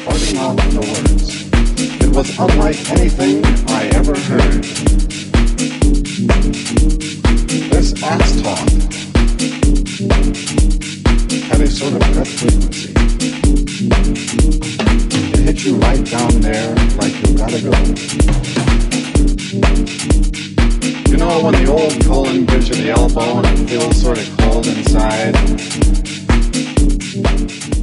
farting out the words. It was unlike anything I ever heard. This ass talk had a sort of gut frequency. It hit you right down there like you gotta go. You know when the old colon gives you the elbow and it feels sort of cold inside?